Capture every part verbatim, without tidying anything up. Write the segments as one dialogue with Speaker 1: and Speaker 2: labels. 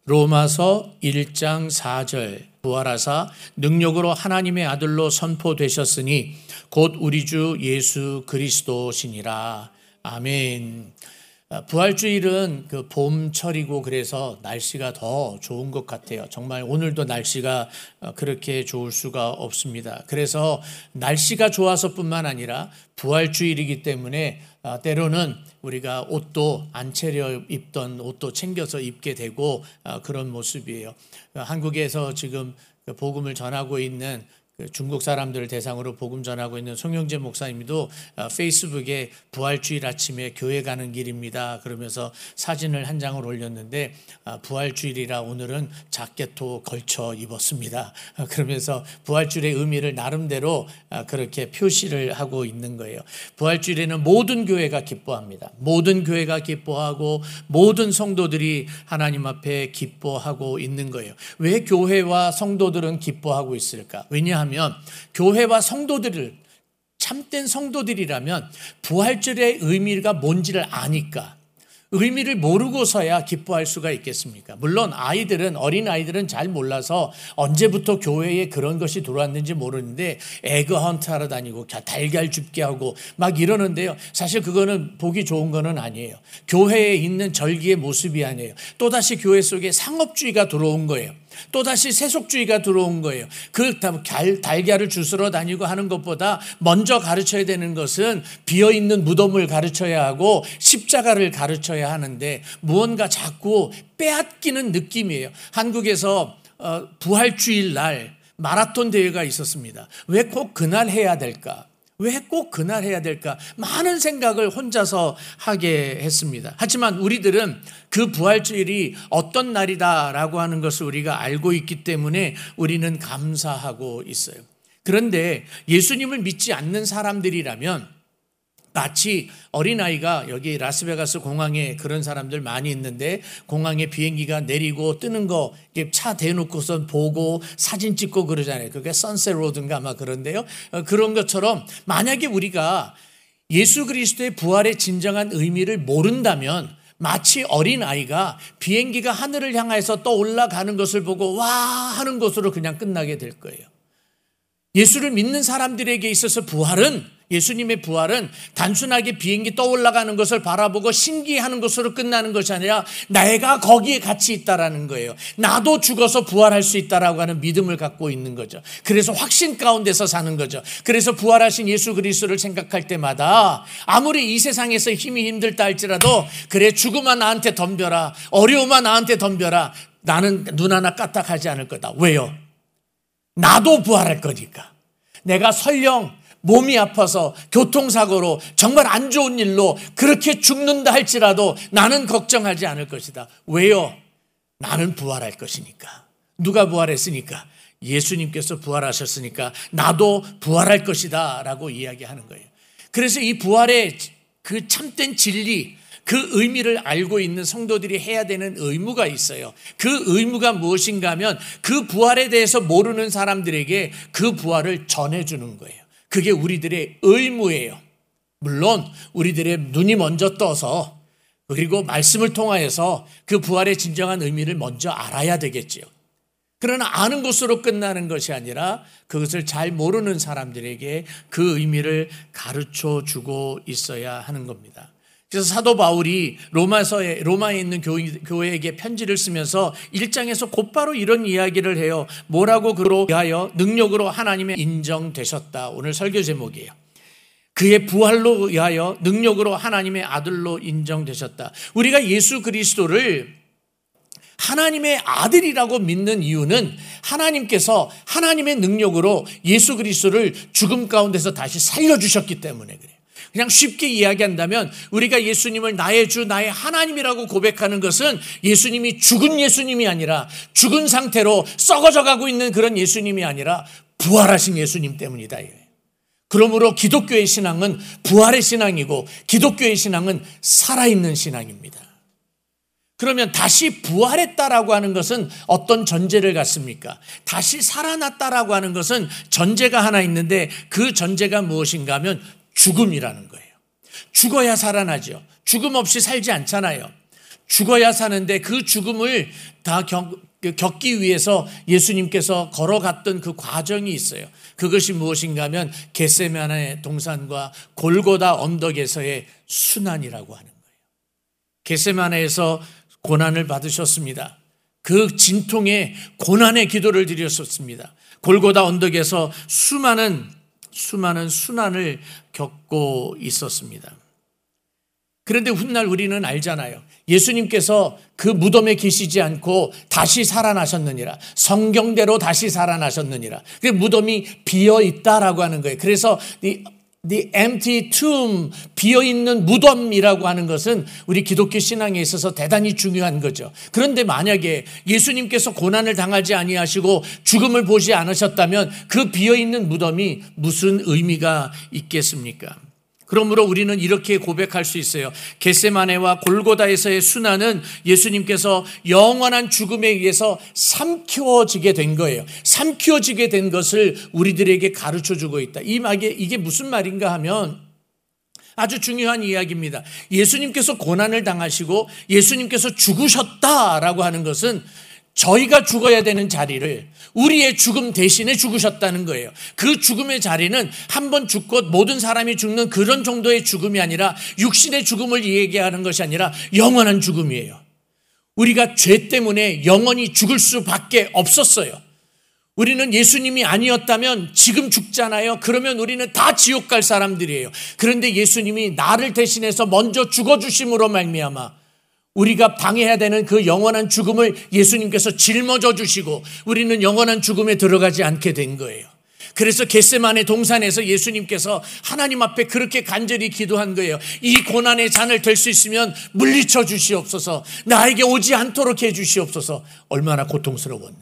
Speaker 1: 로마서 일 장 사 절 부활하사 능력으로 하나님의 아들로 선포되셨으니 곧 우리 주 예수 그리스도시니라. 아멘. 부활주일은 그 봄철이고 그래서 날씨가 더 좋은 것 같아요. 정말 오늘도 날씨가 그렇게 좋을 수가 없습니다. 그래서 날씨가 좋아서뿐만 아니라 부활주일이기 때문에 때로는 우리가 옷도 안 차려 입던 옷도 챙겨서 입게 되고 그런 모습이에요. 한국에서 지금 복음을 전하고 있는 중국 사람들을 대상으로 복음 전하고 있는 송영재 목사님도 페이스북에 부활주일 아침에 교회 가는 길입니다 그러면서 사진을 한 장을 올렸는데 부활주일이라 오늘은 자켓도 걸쳐 입었습니다 그러면서 부활주일의 의미를 나름대로 그렇게 표시를 하고 있는 거예요. 부활주일에는 모든 교회가 기뻐합니다. 모든 교회가 기뻐하고 모든 성도들이 하나님 앞에 기뻐하고 있는 거예요. 왜 교회와 성도들은 기뻐하고 있을까? 왜냐하면 하면 교회와 성도들을 참된 성도들이라면 부활절의 의미가 뭔지를 아니까 의미를 모르고서야 기뻐할 수가 있겠습니까? 물론 아이들은 어린 아이들은 잘 몰라서 언제부터 교회에 그런 것이 들어왔는지 모르는데 에그 헌트 하러 다니고 달걀 줍게 하고 막 이러는데요. 사실 그거는 보기 좋은 거는 아니에요. 교회에 있는 절기의 모습이 아니에요. 또다시 교회 속에 상업주의가 들어온 거예요. 또다시 세속주의가 들어온 거예요. 그 달걀을 주스러 다니고 하는 것보다 먼저 가르쳐야 되는 것은 비어있는 무덤을 가르쳐야 하고 십자가를 가르쳐야 하는데 무언가 자꾸 빼앗기는 느낌이에요. 한국에서 부활주일 날 마라톤 대회가 있었습니다. 왜 꼭 그날 해야 될까? 왜 꼭 그날 해야 될까? 많은 생각을 혼자서 하게 했습니다. 하지만 우리들은 그 부활주일이 어떤 날이다라고 하는 것을 우리가 알고 있기 때문에 우리는 감사하고 있어요. 그런데 예수님을 믿지 않는 사람들이라면 마치 어린아이가 여기 라스베가스 공항에 그런 사람들 많이 있는데 공항에 비행기가 내리고 뜨는 거 차 대놓고선 보고 사진 찍고 그러잖아요. 그게 선셋 로드인가 아마 그런데요. 그런 것처럼 만약에 우리가 예수 그리스도의 부활의 진정한 의미를 모른다면 마치 어린아이가 비행기가 하늘을 향해서 떠올라가는 것을 보고 와 하는 것으로 그냥 끝나게 될 거예요. 예수를 믿는 사람들에게 있어서 부활은 예수님의 부활은 단순하게 비행기 떠올라가는 것을 바라보고 신기해하는 것으로 끝나는 것이 아니라 내가 거기에 같이 있다라는 거예요. 나도 죽어서 부활할 수 있다라고 하는 믿음을 갖고 있는 거죠. 그래서 확신 가운데서 사는 거죠. 그래서 부활하신 예수 그리스도를 생각할 때마다 아무리 이 세상에서 힘이 힘들다 할지라도 그래 죽음아 나한테 덤벼라, 어려움아 나한테 덤벼라, 나는 눈 하나 까딱하지 않을 거다. 왜요? 나도 부활할 거니까. 내가 설령 몸이 아파서 교통사고로 정말 안 좋은 일로 그렇게 죽는다 할지라도 나는 걱정하지 않을 것이다. 왜요? 나는 부활할 것이니까. 누가 부활했으니까? 예수님께서 부활하셨으니까 나도 부활할 것이다 라고 이야기하는 거예요. 그래서 이 부활의 그 참된 진리, 그 의미를 알고 있는 성도들이 해야 되는 의무가 있어요. 그 의무가 무엇인가 하면 그 부활에 대해서 모르는 사람들에게 그 부활을 전해주는 거예요. 그게 우리들의 의무예요. 물론 우리들의 눈이 먼저 떠서 그리고 말씀을 통하여서 그 부활의 진정한 의미를 먼저 알아야 되겠지요. 그러나 아는 것으로 끝나는 것이 아니라 그것을 잘 모르는 사람들에게 그 의미를 가르쳐 주고 있어야 하는 겁니다. 그래서 사도 바울이 로마서에, 로마에 있는 교회에게 편지를 쓰면서 일 장에서 곧바로 이런 이야기를 해요. 뭐라고 그러하여 능력으로 하나님의 인정되셨다. 오늘 설교 제목이에요. 그의 부활로 의하여 능력으로 하나님의 아들로 인정되셨다. 우리가 예수 그리스도를 하나님의 아들이라고 믿는 이유는 하나님께서 하나님의 능력으로 예수 그리스도를 죽음 가운데서 다시 살려주셨기 때문에 그래요. 그냥 쉽게 이야기한다면 우리가 예수님을 나의 주, 나의 하나님이라고 고백하는 것은 예수님이 죽은 예수님이 아니라 죽은 상태로 썩어져 가고 있는 그런 예수님이 아니라 부활하신 예수님 때문이다. 그러므로 기독교의 신앙은 부활의 신앙이고 기독교의 신앙은 살아있는 신앙입니다. 그러면 다시 부활했다라고 하는 것은 어떤 전제를 갖습니까? 다시 살아났다라고 하는 것은 전제가 하나 있는데 그 전제가 무엇인가 하면 죽음이라는 거예요. 죽어야 살아나죠. 죽음 없이 살지 않잖아요. 죽어야 사는데 그 죽음을 다 겪, 겪기 위해서 예수님께서 걸어갔던 그 과정이 있어요. 그것이 무엇인가 하면 겟세마네 동산과 골고다 언덕에서의 순환이라고 하는 거예요. 겟세마네에서 고난을 받으셨습니다. 그 진통의 고난의 기도를 드렸었습니다. 골고다 언덕에서 수많은 수많은 순환을 겪고 있었습니다. 그런데 훗날 우리는 알잖아요. 예수님께서 그 무덤에 계시지 않고 다시 살아나셨느니라. 성경대로 다시 살아나셨느니라. 그 무덤이 비어 있다라고 하는 거예요. 그래서 the, the empty tomb, 비어 있는 무덤이라고 하는 것은 우리 기독교 신앙에 있어서 대단히 중요한 거죠. 그런데 만약에 예수님께서 고난을 당하지 아니하시고 죽음을 보지 않으셨다면 그 비어 있는 무덤이 무슨 의미가 있겠습니까? 그러므로 우리는 이렇게 고백할 수 있어요. 겟세마네와 골고다에서의 순환은 예수님께서 영원한 죽음에 의해서 삼키워지게 된 거예요. 삼키워지게 된 것을 우리들에게 가르쳐주고 있다. 이 말이 이게 무슨 말인가 하면 아주 중요한 이야기입니다. 예수님께서 고난을 당하시고 예수님께서 죽으셨다라고 하는 것은 저희가 죽어야 되는 자리를 우리의 죽음 대신에 죽으셨다는 거예요. 그 죽음의 자리는 한 번 죽고 모든 사람이 죽는 그런 정도의 죽음이 아니라 육신의 죽음을 얘기하는 것이 아니라 영원한 죽음이에요. 우리가 죄 때문에 영원히 죽을 수밖에 없었어요. 우리는 예수님이 아니었다면 지금 죽잖아요. 그러면 우리는 다 지옥 갈 사람들이에요. 그런데 예수님이 나를 대신해서 먼저 죽어주심으로 말미암아 우리가 방해해야 되는 그 영원한 죽음을 예수님께서 짊어져 주시고 우리는 영원한 죽음에 들어가지 않게 된 거예요. 그래서 겟세마네 동산에서 예수님께서 하나님 앞에 그렇게 간절히 기도한 거예요. 이 고난의 잔을 될 수 있으면 물리쳐 주시옵소서. 나에게 오지 않도록 해 주시옵소서. 얼마나 고통스러웠는지.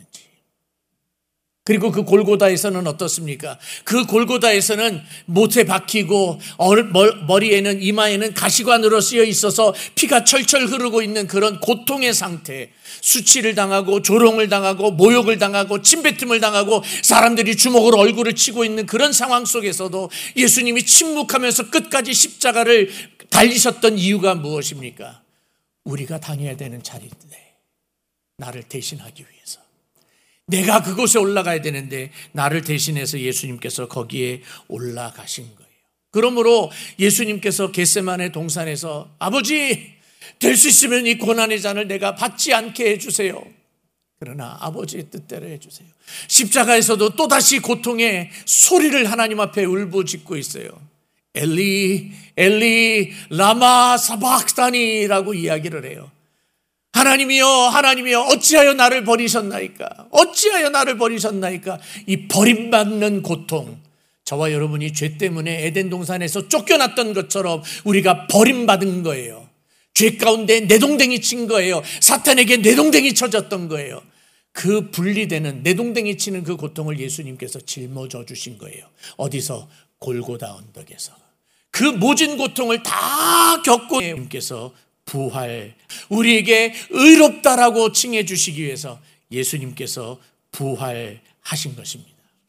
Speaker 1: 그리고 그 골고다에서는 어떻습니까? 그 골고다에서는 못에 박히고 머리에는 이마에는 가시관으로 쓰여 있어서 피가 철철 흐르고 있는 그런 고통의 상태, 수치를 당하고 조롱을 당하고 모욕을 당하고 침뱉음을 당하고 사람들이 주먹으로 얼굴을 치고 있는 그런 상황 속에서도 예수님이 침묵하면서 끝까지 십자가를 달리셨던 이유가 무엇입니까? 우리가 다녀야 되는 자리인데 나를 대신하기 위해서. 내가 그곳에 올라가야 되는데 나를 대신해서 예수님께서 거기에 올라가신 거예요. 그러므로 예수님께서 겟세마네 동산에서 아버지 될 수 있으면 이 고난의 잔을 내가 받지 않게 해주세요. 그러나 아버지의 뜻대로 해주세요. 십자가에서도 또다시 고통의 소리를 하나님 앞에 울부짖고 있어요. 엘리 엘리 라마 사박다니라고 이야기를 해요. 하나님이여 하나님이여 어찌하여 나를 버리셨나이까? 어찌하여 나를 버리셨나이까? 이 버림받는 고통, 저와 여러분이 죄 때문에 에덴 동산에서 쫓겨났던 것처럼 우리가 버림받은 거예요. 죄 가운데 내동댕이 친 거예요. 사탄에게 내동댕이 쳐졌던 거예요. 그 분리되는 내동댕이 치는 그 고통을 예수님께서 짊어져 주신 거예요. 어디서? 골고다 언덕에서. 그 모진 고통을 다 겪고 예수님께서 부활, 우리에게 의롭다라고 칭해 주시기 위해서 예수님께서 부활하신 것입니다.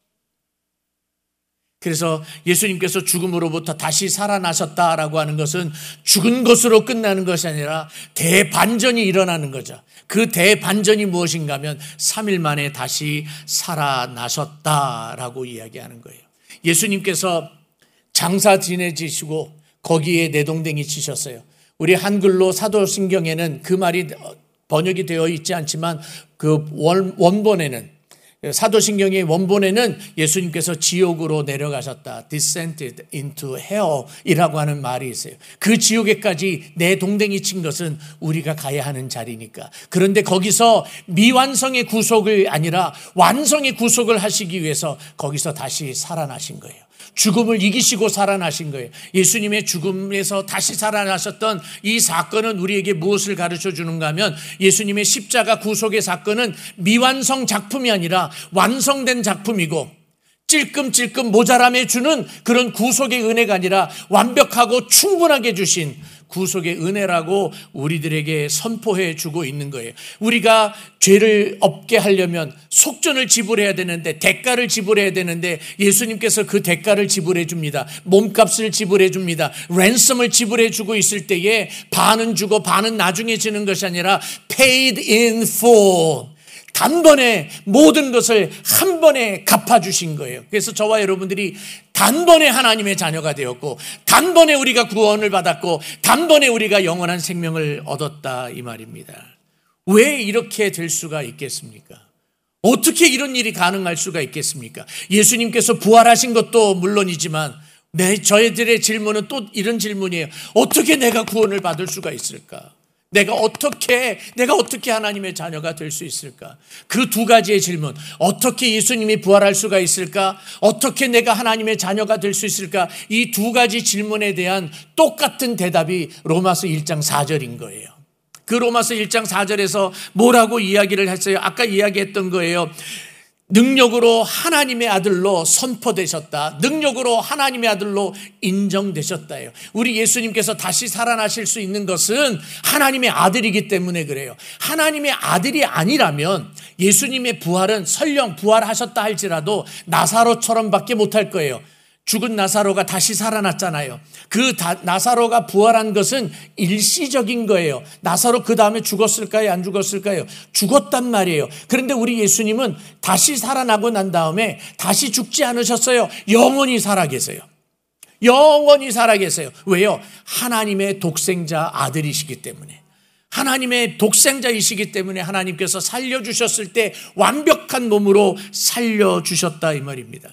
Speaker 1: 그래서 예수님께서 죽음으로부터 다시 살아나셨다라고 하는 것은 죽은 것으로 끝나는 것이 아니라 대반전이 일어나는 거죠. 그 대반전이 무엇인가 하면 삼 일 만에 다시 살아나셨다라고 이야기하는 거예요. 예수님께서 장사 지내지시고 거기에 내동댕이 치셨어요. 우리 한글로 사도신경에는 그 말이 번역이 되어 있지 않지만 그 원, 원본에는 사도신경의 원본에는 예수님께서 지옥으로 내려가셨다. descended into hell이라고 하는 말이 있어요. 그 지옥에까지 내동댕이 친 것은 우리가 가야 하는 자리니까. 그런데 거기서 미완성의 구속이 아니라 완성의 구속을 하시기 위해서 거기서 다시 살아나신 거예요. 죽음을 이기시고 살아나신 거예요. 예수님의 죽음에서 다시 살아나셨던 이 사건은 우리에게 무엇을 가르쳐 주는가 하면 예수님의 십자가 구속의 사건은 미완성 작품이 아니라 완성된 작품이고 찔끔찔끔 모자람해 주는 그런 구속의 은혜가 아니라 완벽하고 충분하게 주신 구속의 은혜라고 우리들에게 선포해 주고 있는 거예요. 우리가 죄를 없게 하려면 속전을 지불해야 되는데, 대가를 지불해야 되는데 예수님께서 그 대가를 지불해 줍니다. 몸값을 지불해 줍니다. 랜섬을 지불해 주고 있을 때에 반은 주고 반은 나중에 주는 것이 아니라 paid in full, 단번에 모든 것을 한 번에 갚아주신 거예요. 그래서 저와 여러분들이 단번에 하나님의 자녀가 되었고, 단번에 우리가 구원을 받았고, 단번에 우리가 영원한 생명을 얻었다, 이 말입니다. 왜 이렇게 될 수가 있겠습니까? 어떻게 이런 일이 가능할 수가 있겠습니까? 예수님께서 부활하신 것도 물론이지만 네, 저희들의 질문은 또 이런 질문이에요. 어떻게 내가 구원을 받을 수가 있을까? 내가 어떻게, 내가 어떻게 하나님의 자녀가 될 수 있을까? 그 두 가지의 질문. 어떻게 예수님이 부활할 수가 있을까? 어떻게 내가 하나님의 자녀가 될 수 있을까? 이 두 가지 질문에 대한 똑같은 대답이 로마서 일 장 사 절인 거예요. 그 로마서 일 장 사 절에서 뭐라고 이야기를 했어요? 아까 이야기했던 거예요. 능력으로 하나님의 아들로 선포되셨다. 능력으로 하나님의 아들로 인정되셨다예요. 우리 예수님께서 다시 살아나실 수 있는 것은 하나님의 아들이기 때문에 그래요. 하나님의 아들이 아니라면 예수님의 부활은 설령 부활하셨다 할지라도 나사로처럼밖에 못할 거예요. 죽은 나사로가 다시 살아났잖아요. 그 다, 나사로가 부활한 것은 일시적인 거예요. 나사로 그 다음에 죽었을까요? 안 죽었을까요? 죽었단 말이에요. 그런데 우리 예수님은 다시 살아나고 난 다음에 다시 죽지 않으셨어요. 영원히 살아계세요. 영원히 살아계세요. 왜요? 하나님의 독생자 아들이시기 때문에. 하나님의 독생자이시기 때문에 하나님께서 살려주셨을 때 완벽한 몸으로 살려주셨다, 이 말입니다.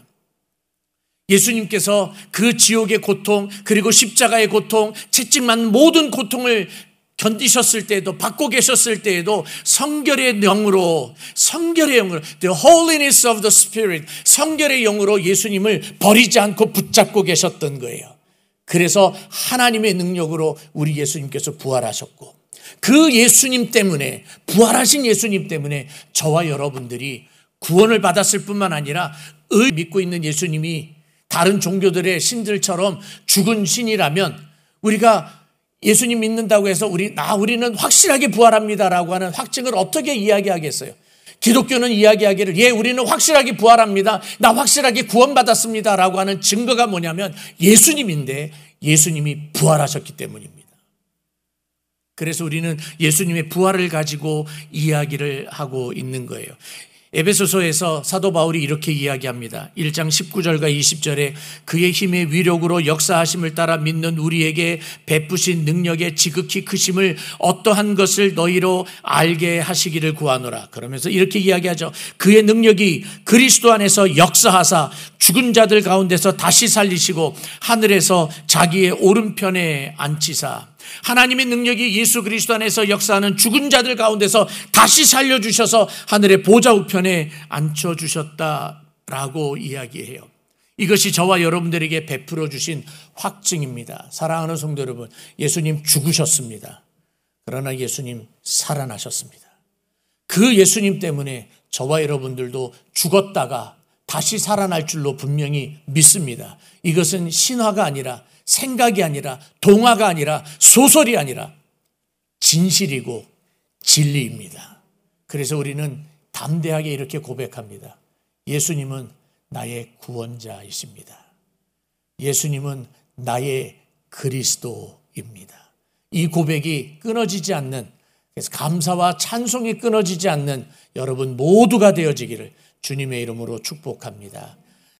Speaker 1: 예수님께서 그 지옥의 고통, 그리고 십자가의 고통, 채찍맞는 모든 고통을 견디셨을 때에도, 받고 계셨을 때에도 성결의 영으로, 성결의 영으로, the holiness of the spirit, 성결의 영으로 예수님을 버리지 않고 붙잡고 계셨던 거예요. 그래서 하나님의 능력으로 우리 예수님께서 부활하셨고, 그 예수님 때문에, 부활하신 예수님 때문에 저와 여러분들이 구원을 받았을 뿐만 아니라 의 믿고 있는 예수님이 다른 종교들의 신들처럼 죽은 신이라면 우리가 예수님 믿는다고 해서 우리, 나, 우리는 확실하게 부활합니다라고 하는 확증을 어떻게 이야기하겠어요? 기독교는 이야기하기를, 예, 우리는 확실하게 부활합니다. 나 확실하게 구원받았습니다라고 하는 증거가 뭐냐면 예수님인데, 예수님이 부활하셨기 때문입니다. 그래서 우리는 예수님의 부활을 가지고 이야기를 하고 있는 거예요. 에베소서에서 사도 바울이 이렇게 이야기합니다. 일 장 십구 절과 이십 절에 그의 힘의 위력으로 역사하심을 따라 믿는 우리에게 베푸신 능력의 지극히 크심을 어떠한 것을 너희로 알게 하시기를 구하노라. 그러면서 이렇게 이야기하죠. 그의 능력이 그리스도 안에서 역사하사 죽은 자들 가운데서 다시 살리시고 하늘에서 자기의 오른편에 앉히사. 하나님의 능력이 예수 그리스도 안에서 역사하는 죽은 자들 가운데서 다시 살려주셔서 하늘의 보좌 우편에 앉혀주셨다라고 이야기해요. 이것이 저와 여러분들에게 베풀어 주신 확증입니다. 사랑하는 성도 여러분, 예수님 죽으셨습니다. 그러나 예수님 살아나셨습니다. 그 예수님 때문에 저와 여러분들도 죽었다가 다시 살아날 줄로 분명히 믿습니다. 이것은 신화가 아니라, 생각이 아니라, 동화가 아니라, 소설이 아니라 진실이고 진리입니다. 그래서 우리는 담대하게 이렇게 고백합니다. 예수님은 나의 구원자이십니다. 예수님은 나의 그리스도입니다. 이 고백이 끊어지지 않는, 그래서 감사와 찬송이 끊어지지 않는 여러분 모두가 되어지기를 주님의 이름으로 축복합니다.